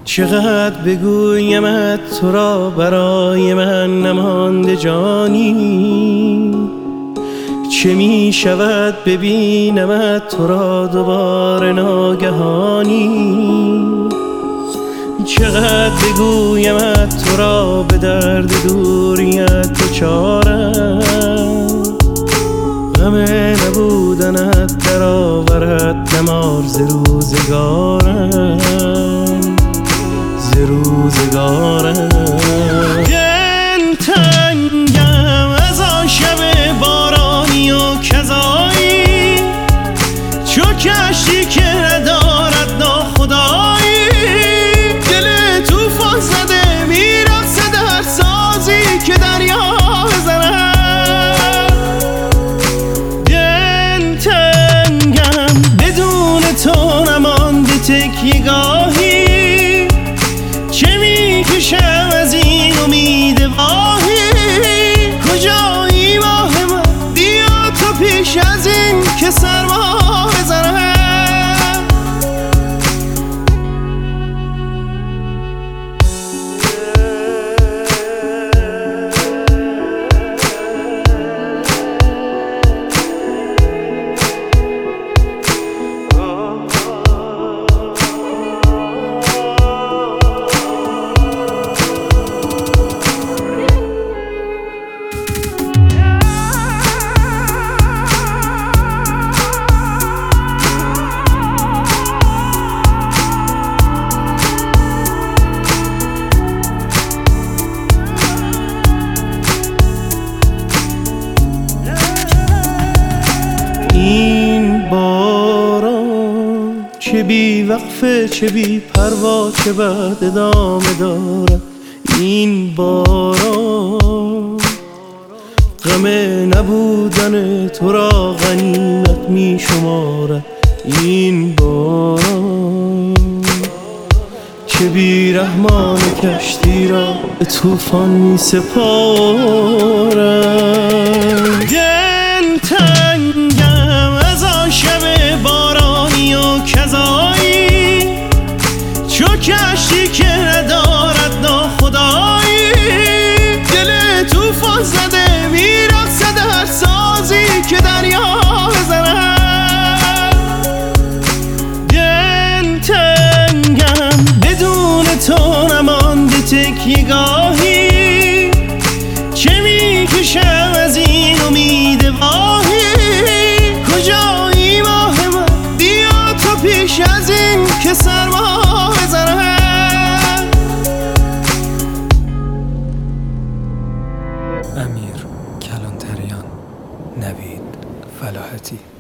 چقدر بگویمت تو را برای من نمانده جانی، چه می شود ببینمت تو را دوباره ناگهانی. چقدر بگویمت تو را به درد دوریت دچارم، غم نبودنت در آورد نمار ز روزگارم، ز روزگارم. دلتنگم از آن شب بارانی و کذایی، چو کشتی که ندارد ناخدایی. دل توفان زده میرقصد هر سازی که دریا بزند. دلتنگم بدون تو نمانده تکیه‌گاهی، چه میکشم از این امید واهی. کجایی ماه من بیا تو پیش از این که سرما بزنم. این باران چه بی وقفه چه بی پروا چه بعد ادامه دارد. این باران غم نبودن تو را غنیمت می شمارد. این باران چه بی رحمان کشتی را به طوفان می سپارد. دلتنگم از آن شب بارانی و کذایی، چو کشتی که ندارد ناخدایی. دل توفان زده میرقصد هر سازی که دریا بزند. دلتنگم بدون تو نمانده تکیه‌گاهی، چه میکشم از این امید واهی. کجایی ماه من بیا تو پیش از این که سرما بزنم. امیر کلانتریان، نوید فلاحتی.